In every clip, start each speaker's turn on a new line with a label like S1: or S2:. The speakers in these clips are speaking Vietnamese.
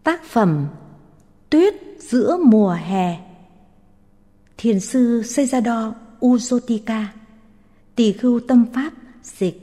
S1: Tác phẩm Tuyết giữa mùa hè. Thiền sư Sejado Uzotika, Tỳ khưu tâm pháp dịch.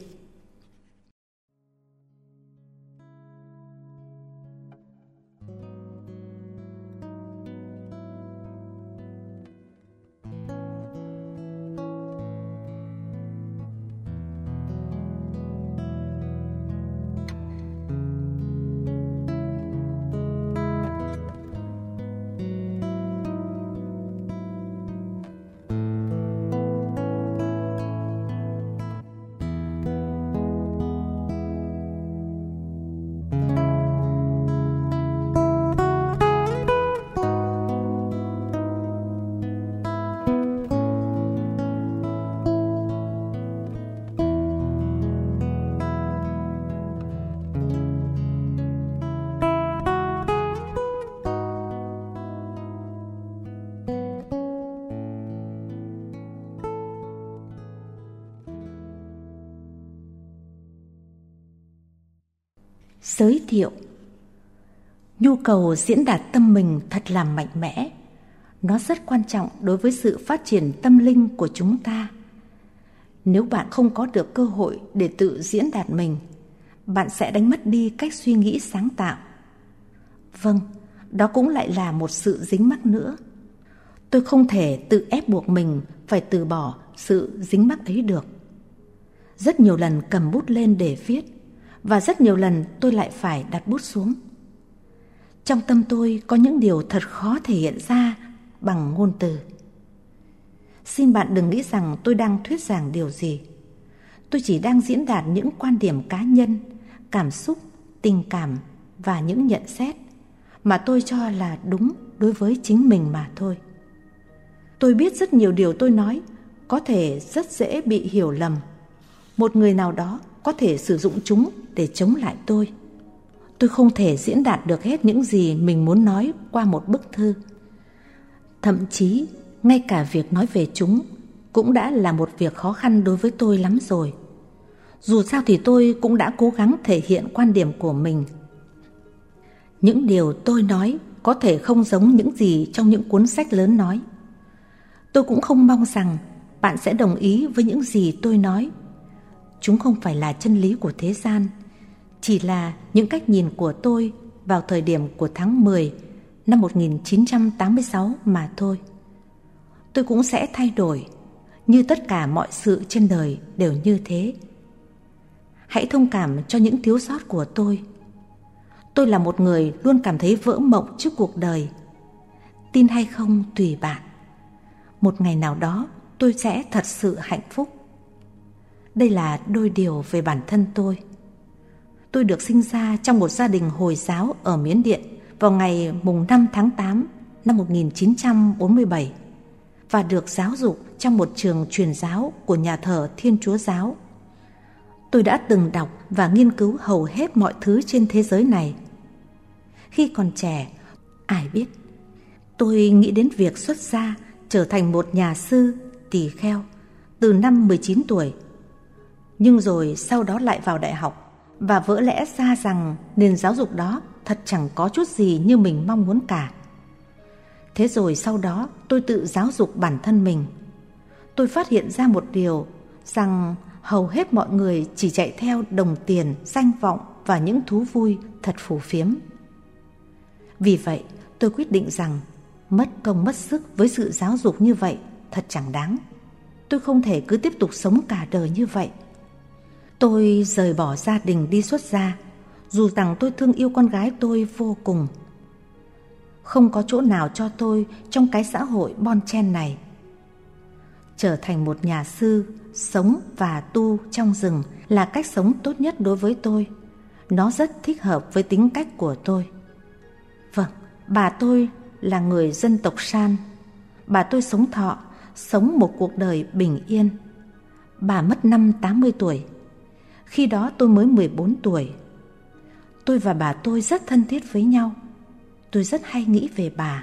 S1: Giới thiệu. Nhu cầu diễn đạt tâm mình thật là mạnh mẽ. Nó rất quan trọng đối với sự phát triển tâm linh của chúng ta. Nếu bạn không có được cơ hội để tự diễn đạt mình, bạn sẽ đánh mất đi cách suy nghĩ sáng tạo. Vâng, đó cũng lại là một sự dính mắc nữa. Tôi không thể tự ép buộc mình phải từ bỏ sự dính mắc ấy được. Rất nhiều lần cầm bút lên để viết, và rất nhiều lần tôi lại phải đặt bút xuống. Trong tâm tôi có những điều thật khó thể hiện ra bằng ngôn từ. Xin bạn đừng nghĩ rằng tôi đang thuyết giảng điều gì. Tôi chỉ đang diễn đạt những quan điểm cá nhân, cảm xúc, tình cảm và những nhận xét mà tôi cho là đúng đối với chính mình mà thôi. Tôi biết rất nhiều điều tôi nói có thể rất dễ bị hiểu lầm. Một người nào đó có thể sử dụng chúng để chống lại tôi. Tôi không thể diễn đạt được hết những gì mình muốn nói qua một bức thư. Thậm chí, ngay cả việc nói về chúng cũng đã là một việc khó khăn đối với tôi lắm rồi. Dù sao thì tôi cũng đã cố gắng thể hiện quan điểm của mình. Những điều tôi nói có thể không giống những gì trong những cuốn sách lớn nói. Tôi cũng không mong rằng bạn sẽ đồng ý với những gì tôi nói. Chúng không phải là chân lý của thế gian, chỉ là những cách nhìn của tôi vào thời điểm của tháng 10 năm 1986 mà thôi. Tôi cũng sẽ thay đổi, như tất cả mọi sự trên đời đều như thế. Hãy thông cảm cho những thiếu sót của tôi. Tôi là một người luôn cảm thấy vỡ mộng trước cuộc đời. Tin hay không tùy bạn. Một ngày nào đó tôi sẽ thật sự hạnh phúc. Đây là đôi điều về bản thân tôi. Tôi được sinh ra trong một gia đình Hồi giáo ở Miến Điện vào ngày mùng 5 tháng 8 năm 1947 và được giáo dục trong một trường truyền giáo của nhà thờ Thiên Chúa Giáo. Tôi đã từng đọc và nghiên cứu hầu hết mọi thứ trên thế giới này. Khi còn trẻ, ai biết, tôi nghĩ đến việc xuất gia trở thành một nhà sư tỳ kheo từ năm 19 tuổi. Nhưng rồi sau đó lại vào đại học và vỡ lẽ ra rằng nền giáo dục đó thật chẳng có chút gì như mình mong muốn cả. Thế rồi sau đó tôi tự giáo dục bản thân mình. Tôi phát hiện ra một điều, rằng hầu hết mọi người chỉ chạy theo đồng tiền, danh vọng và những thú vui thật phù phiếm. Vì vậy tôi quyết định rằng mất công mất sức với sự giáo dục như vậy thật chẳng đáng. Tôi không thể cứ tiếp tục sống cả đời như vậy. Tôi rời bỏ gia đình đi xuất gia, dù rằng tôi thương yêu con gái tôi vô cùng. Không có chỗ nào cho tôi trong cái xã hội bon chen này. Trở thành một nhà sư, sống và tu trong rừng là cách sống tốt nhất đối với tôi. Nó rất thích hợp với tính cách của tôi. Vâng, bà tôi là người dân tộc San. Bà tôi sống thọ, sống một cuộc đời bình yên. Bà mất năm 80 tuổi. Khi đó tôi mới 14 tuổi. Tôi và bà tôi rất thân thiết với nhau. Tôi rất hay nghĩ về bà.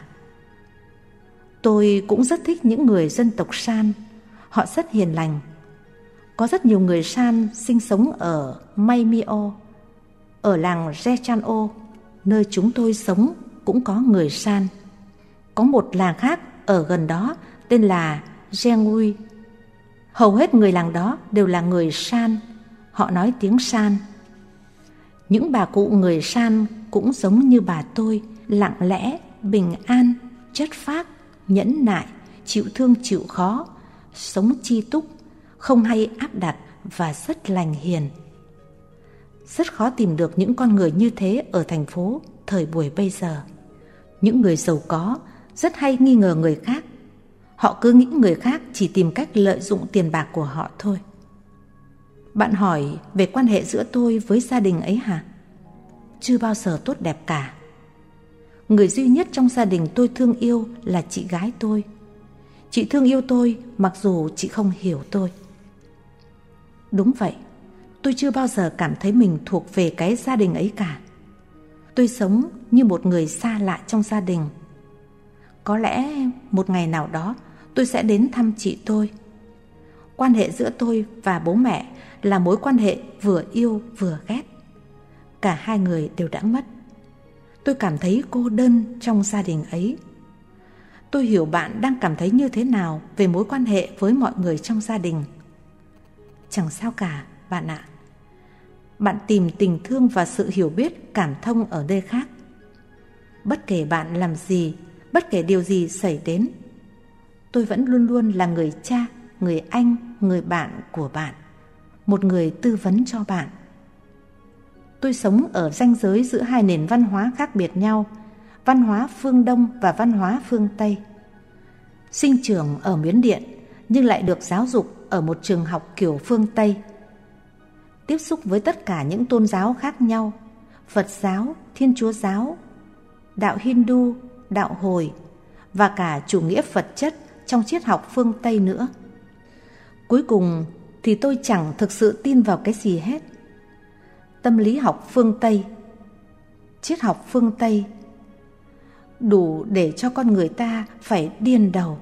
S1: Tôi cũng rất thích những người dân tộc San. Họ rất hiền lành. Có rất nhiều người San sinh sống ở Maymio, ở làng Rechan'o, Nơi chúng tôi sống cũng có người San. Có một làng khác ở gần đó tên là Gengui. Hầu hết người làng đó đều là người San. Họ nói tiếng San. Những bà cụ người San cũng giống như bà tôi, lặng lẽ, bình an, chất phác, nhẫn nại, chịu thương chịu khó, sống chi túc, không hay áp đặt và rất lành hiền. Rất khó tìm được những con người như thế ở thành phố thời buổi bây giờ. Những người giàu có rất hay nghi ngờ người khác. Họ cứ nghĩ người khác chỉ tìm cách lợi dụng tiền bạc của họ thôi. Bạn hỏi về quan hệ giữa tôi với gia đình ấy hả? Chưa bao giờ tốt đẹp cả. Người duy nhất trong gia đình tôi thương yêu là chị gái tôi. Chị thương yêu tôi mặc dù chị không hiểu tôi. Đúng vậy, tôi chưa bao giờ cảm thấy mình thuộc về cái gia đình ấy cả. Tôi sống như một người xa lạ trong gia đình. Có lẽ một ngày nào đó tôi sẽ đến thăm chị tôi. Quan hệ giữa tôi và bố mẹ là mối quan hệ vừa yêu vừa ghét. Cả hai người đều đã mất. Tôi cảm thấy cô đơn trong gia đình ấy. Tôi hiểu bạn đang cảm thấy như thế nào về mối quan hệ với mọi người trong gia đình. Chẳng sao cả, bạn ạ. Bạn tìm tình thương và sự hiểu biết, cảm thông ở nơi khác. Bất kể bạn làm gì, bất kể điều gì xảy đến, tôi vẫn luôn luôn là người cha, người anh, người bạn của bạn, một người tư vấn cho bạn. Tôi sống ở ranh giới giữa hai nền văn hóa khác biệt nhau, văn hóa phương Đông và văn hóa phương Tây. Sinh trưởng ở Miến Điện nhưng lại được giáo dục ở một trường học kiểu phương Tây. Tiếp xúc với tất cả những tôn giáo khác nhau, Phật giáo, Thiên Chúa giáo, đạo Hindu, đạo Hồi và cả chủ nghĩa vật chất trong triết học phương Tây nữa. Cuối cùng thì tôi chẳng thực sự tin vào cái gì hết. Tâm lý học phương Tây, triết học phương Tây đủ để cho con người ta phải điên đầu.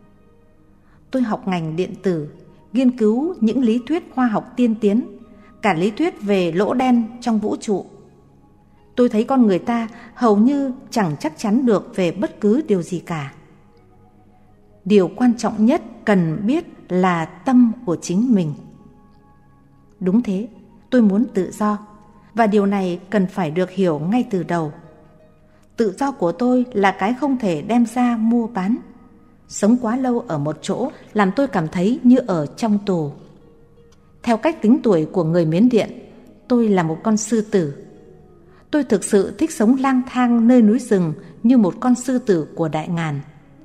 S1: Tôi học ngành điện tử, nghiên cứu những lý thuyết khoa học tiên tiến, cả lý thuyết về lỗ đen trong vũ trụ. Tôi thấy con người ta hầu như chẳng chắc chắn được về bất cứ điều gì cả. Điều quan trọng nhất cần biết là tâm của chính mình. Đúng thế, tôi muốn tự do, và điều này cần phải được hiểu ngay từ đầu. Tự do của tôi là cái không thể đem ra mua bán. Sống quá lâu ở một chỗ làm tôi cảm thấy như ở trong tù. Theo cách tính tuổi của người Miến Điện, tôi là một con sư tử. Tôi thực sự thích sống lang thang nơi núi rừng như một con sư tử của Đại Ngàn.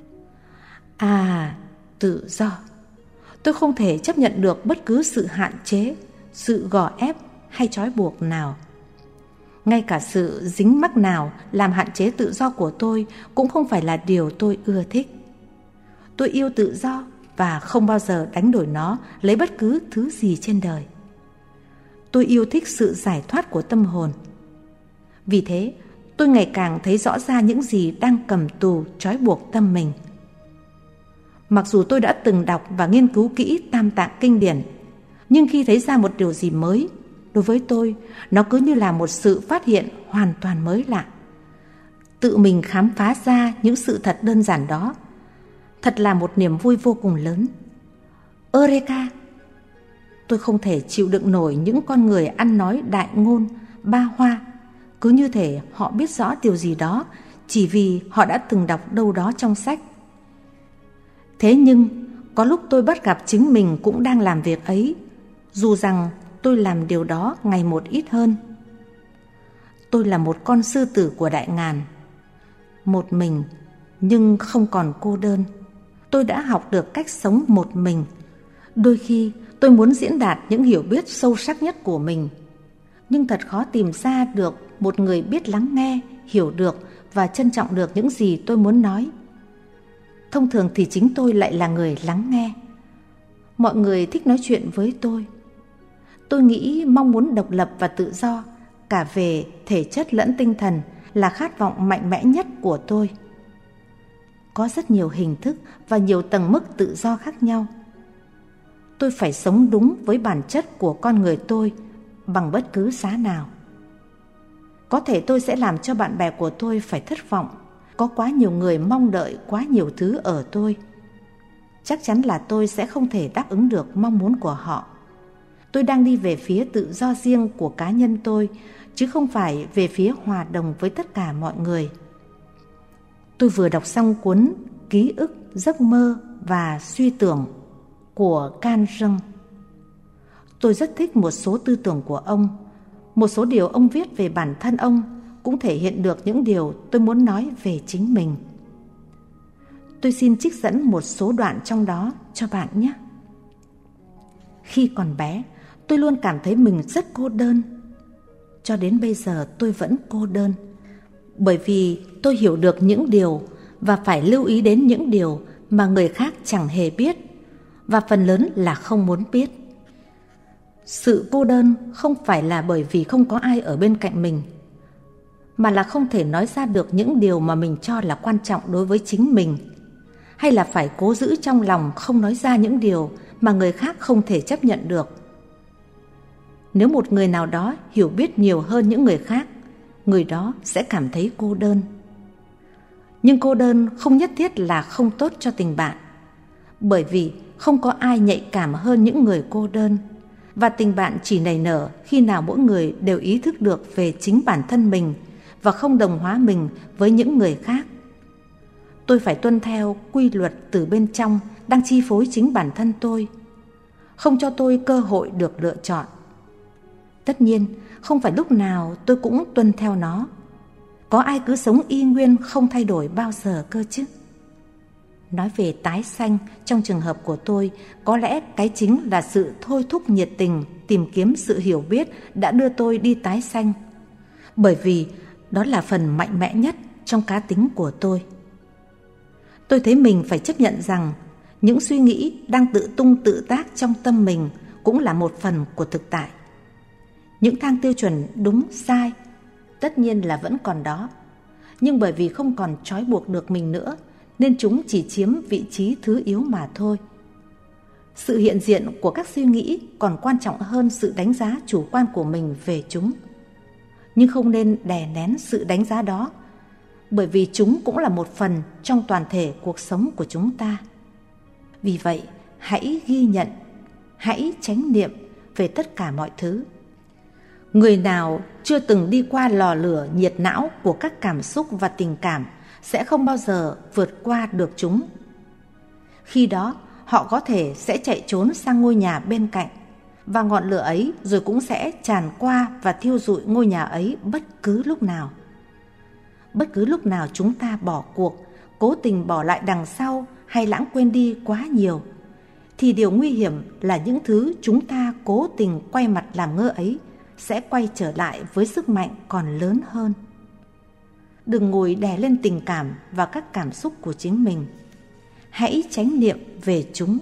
S1: À, tự do. Tôi không thể chấp nhận được bất cứ sự hạn chế, sự gò ép hay trói buộc nào. Ngay cả sự dính mắc nào làm hạn chế tự do của tôi cũng không phải là điều tôi ưa thích. Tôi yêu tự do và không bao giờ đánh đổi nó lấy bất cứ thứ gì trên đời. Tôi yêu thích sự giải thoát của tâm hồn. Vì thế, tôi ngày càng thấy rõ ra những gì đang cầm tù trói buộc tâm mình. Mặc dù tôi đã từng đọc và nghiên cứu kỹ Tam Tạng Kinh điển, nhưng khi thấy ra một điều gì mới, đối với tôi, nó cứ như là một sự phát hiện hoàn toàn mới lạ. Tự mình khám phá ra những sự thật đơn giản đó, thật là một niềm vui vô cùng lớn. Eureka! Tôi không thể chịu đựng nổi những con người ăn nói đại ngôn, ba hoa, cứ như thể họ biết rõ điều gì đó chỉ vì họ đã từng đọc đâu đó trong sách. Thế nhưng, có lúc tôi bắt gặp chính mình cũng đang làm việc ấy, dù rằng tôi làm điều đó ngày một ít hơn. Tôi là một con sư tử của Đại Ngàn, một mình nhưng không còn cô đơn. Tôi đã học được cách sống một mình. Đôi khi tôi muốn diễn đạt những hiểu biết sâu sắc nhất của mình, nhưng thật khó tìm ra được một người biết lắng nghe, hiểu được và trân trọng được những gì tôi muốn nói. Thông thường thì chính tôi lại là người lắng nghe. Mọi người thích nói chuyện với tôi. Tôi nghĩ mong muốn độc lập và tự do, cả về thể chất lẫn tinh thần, là khát vọng mạnh mẽ nhất của tôi. Có rất nhiều hình thức và nhiều tầng mức tự do khác nhau. Tôi phải sống đúng với bản chất của con người tôi bằng bất cứ giá nào. Có thể tôi sẽ làm cho bạn bè của tôi phải thất vọng. Có quá nhiều người mong đợi quá nhiều thứ ở tôi. Chắc chắn là tôi sẽ không thể đáp ứng được mong muốn của họ. Tôi đang đi về phía tự do riêng của cá nhân tôi, chứ không phải về phía hòa đồng với tất cả mọi người. Tôi vừa đọc xong cuốn Ký ức, giấc mơ và suy tưởng của Carl Jung. Tôi rất thích một số tư tưởng của ông. Một số điều ông viết về bản thân ông cũng thể hiện được những điều tôi muốn nói về chính mình. Tôi xin trích dẫn một số đoạn trong đó cho bạn nhé. Khi còn bé, tôi luôn cảm thấy mình rất cô đơn. Cho đến bây giờ tôi vẫn cô đơn, bởi vì tôi hiểu được những điều và phải lưu ý đến những điều mà người khác chẳng hề biết, và phần lớn là không muốn biết. Sự cô đơn không phải là bởi vì không có ai ở bên cạnh mình, mà là không thể nói ra được những điều mà mình cho là quan trọng đối với chính mình, hay là phải cố giữ trong lòng không nói ra những điều mà người khác không thể chấp nhận được. Nếu một người nào đó hiểu biết nhiều hơn những người khác, người đó sẽ cảm thấy cô đơn. Nhưng cô đơn không nhất thiết là không tốt cho tình bạn, bởi vì không có ai nhạy cảm hơn những người cô đơn, và tình bạn chỉ nảy nở khi nào mỗi người đều ý thức được về chính bản thân mình và không đồng hóa mình với những người khác. Tôi phải tuân theo quy luật từ bên trong đang chi phối chính bản thân tôi, không cho tôi cơ hội được lựa chọn. Tất nhiên, không phải lúc nào tôi cũng tuân theo nó. Có ai cứ sống y nguyên không thay đổi bao giờ cơ chứ? Nói về tái sanh, trong trường hợp của tôi, có lẽ cái chính là sự thôi thúc nhiệt tình tìm kiếm sự hiểu biết đã đưa tôi đi tái sanh. Bởi vì đó là phần mạnh mẽ nhất trong cá tính của tôi. Tôi thấy mình phải chấp nhận rằng những suy nghĩ đang tự tung tự tác trong tâm mình cũng là một phần của thực tại. Những thang tiêu chuẩn đúng sai tất nhiên là vẫn còn đó, nhưng bởi vì không còn trói buộc được mình nữa nên chúng chỉ chiếm vị trí thứ yếu mà thôi. Sự hiện diện của các suy nghĩ còn quan trọng hơn sự đánh giá chủ quan của mình về chúng. Nhưng không nên đè nén sự đánh giá đó, bởi vì chúng cũng là một phần trong toàn thể cuộc sống của chúng ta. Vì vậy, hãy ghi nhận, hãy chánh niệm về tất cả mọi thứ. Người nào chưa từng đi qua lò lửa nhiệt não của các cảm xúc và tình cảm sẽ không bao giờ vượt qua được chúng. Khi đó, họ có thể sẽ chạy trốn sang ngôi nhà bên cạnh, và ngọn lửa ấy rồi cũng sẽ tràn qua và thiêu rụi ngôi nhà ấy bất cứ lúc nào. Bất cứ lúc nào chúng ta bỏ cuộc, cố tình bỏ lại đằng sau hay lãng quên đi quá nhiều, thì điều nguy hiểm là những thứ chúng ta cố tình quay mặt làm ngơ ấy sẽ quay trở lại với sức mạnh còn lớn hơn. Đừng ngồi đè lên tình cảm và các cảm xúc của chính mình. Hãy chánh niệm về chúng.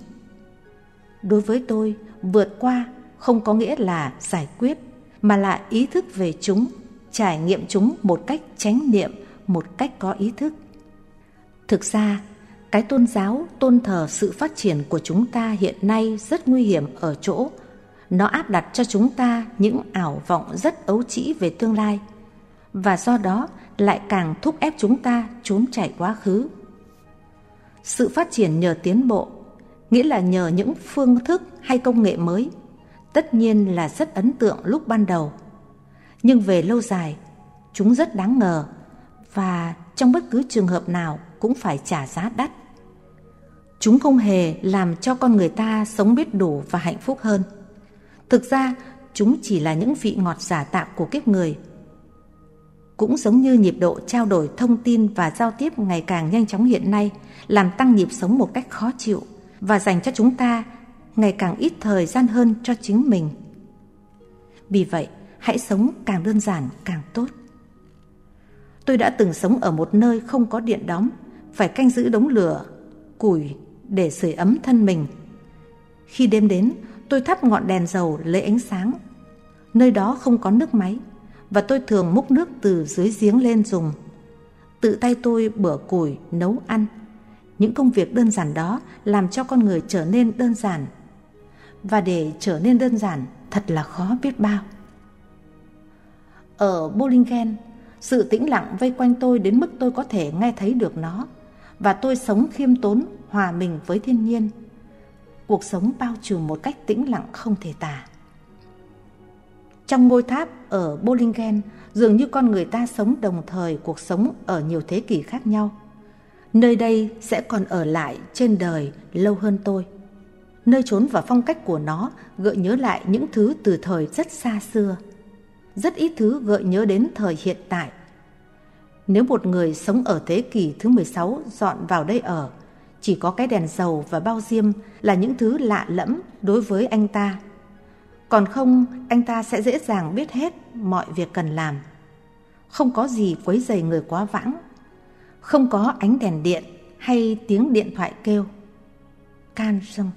S1: Đối với tôi, vượt qua không có nghĩa là giải quyết, mà là ý thức về chúng, trải nghiệm chúng một cách chánh niệm, một cách có ý thức. Thực ra, cái tôn giáo tôn thờ sự phát triển của chúng ta hiện nay rất nguy hiểm ở chỗ nó áp đặt cho chúng ta những ảo vọng rất ấu trĩ về tương lai, và do đó lại càng thúc ép chúng ta trốn chạy quá khứ. Sự phát triển nhờ tiến bộ, nghĩa là nhờ những phương thức hay công nghệ mới, tất nhiên là rất ấn tượng lúc ban đầu. Nhưng về lâu dài, chúng rất đáng ngờ, và trong bất cứ trường hợp nào cũng phải trả giá đắt. Chúng không hề làm cho con người ta sống biết đủ và hạnh phúc hơn. Thực ra, chúng chỉ là những vị ngọt giả tạo của kiếp người. Cũng giống như nhịp độ trao đổi thông tin và giao tiếp ngày càng nhanh chóng hiện nay làm tăng nhịp sống một cách khó chịu và dành cho chúng ta ngày càng ít thời gian hơn cho chính mình. Vì vậy, hãy sống càng đơn giản càng tốt. Tôi đã từng sống ở một nơi không có điện đóm, phải canh giữ đống lửa, củi để sưởi ấm thân mình. Khi đêm đến, tôi thắp ngọn đèn dầu lấy ánh sáng. Nơi đó không có nước máy, và tôi thường múc nước từ dưới giếng lên dùng. Tự tay tôi bửa củi, nấu ăn. Những công việc đơn giản đó làm cho con người trở nên đơn giản. Và để trở nên đơn giản thật là khó biết bao. Ở Bollingen, sự tĩnh lặng vây quanh tôi đến mức tôi có thể nghe thấy được nó, và tôi sống khiêm tốn, hòa mình với thiên nhiên. Cuộc sống bao trùm một cách tĩnh lặng không thể tả. Trong ngôi tháp ở Bollingen, dường như con người ta sống đồng thời cuộc sống ở nhiều thế kỷ khác nhau. Nơi đây sẽ còn ở lại trên đời lâu hơn tôi. Nơi chốn và phong cách của nó gợi nhớ lại những thứ từ thời rất xa xưa. Rất ít thứ gợi nhớ đến thời hiện tại. Nếu một người sống ở thế kỷ thứ 16 dọn vào đây ở, chỉ có cái đèn dầu và bao diêm là những thứ lạ lẫm đối với anh ta. Còn không, anh ta sẽ dễ dàng biết hết mọi việc cần làm. Không có gì quấy rầy người quá vãng. Không có ánh đèn điện hay tiếng điện thoại kêu. Can rông.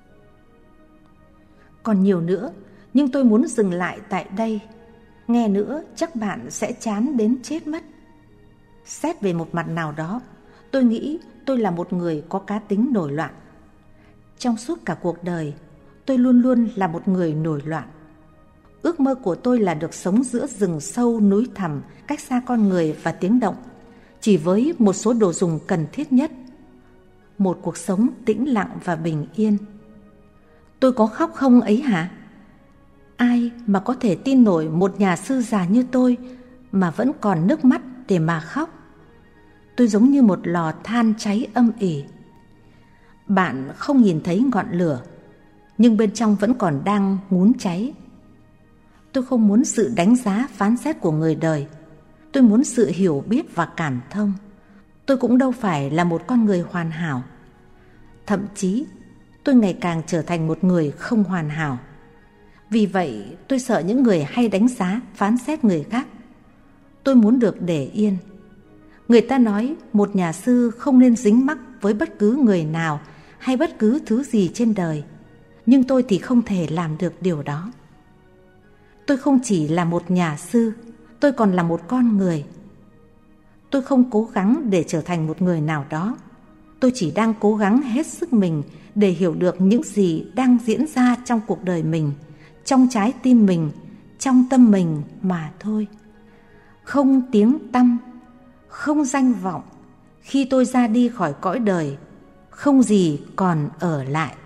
S1: Còn nhiều nữa, nhưng tôi muốn dừng lại tại đây. Nghe nữa chắc bạn sẽ chán đến chết mất. Xét về một mặt nào đó, tôi nghĩ tôi là một người có cá tính nổi loạn. Trong suốt cả cuộc đời, tôi luôn luôn là một người nổi loạn. Ước mơ của tôi là được sống giữa rừng sâu núi thẳm, cách xa con người và tiếng động, chỉ với một số đồ dùng cần thiết nhất. Một cuộc sống tĩnh lặng và bình yên. Tôi có khóc không ấy hả? Ai mà có thể tin nổi một nhà sư già như tôi mà vẫn còn nước mắt để mà khóc? Tôi giống như một lò than cháy âm ỉ. Bạn không nhìn thấy ngọn lửa, nhưng bên trong vẫn còn đang ngún cháy. Tôi không muốn sự đánh giá phán xét của người đời. Tôi muốn sự hiểu biết và cảm thông. Tôi cũng đâu phải là một con người hoàn hảo. Thậm chí, tôi ngày càng trở thành một người không hoàn hảo. Vì vậy, tôi sợ những người hay đánh giá, phán xét người khác. Tôi muốn được để yên. Người ta nói một nhà sư không nên dính mắc với bất cứ người nào hay bất cứ thứ gì trên đời. Nhưng tôi thì không thể làm được điều đó. Tôi không chỉ là một nhà sư, tôi còn là một con người. Tôi không cố gắng để trở thành một người nào đó. Tôi chỉ đang cố gắng hết sức mình để hiểu được những gì đang diễn ra trong cuộc đời mình, trong trái tim mình, trong tâm mình mà thôi. Không tiếng tăm, không danh vọng. Khi tôi ra đi khỏi cõi đời, không gì còn ở lại.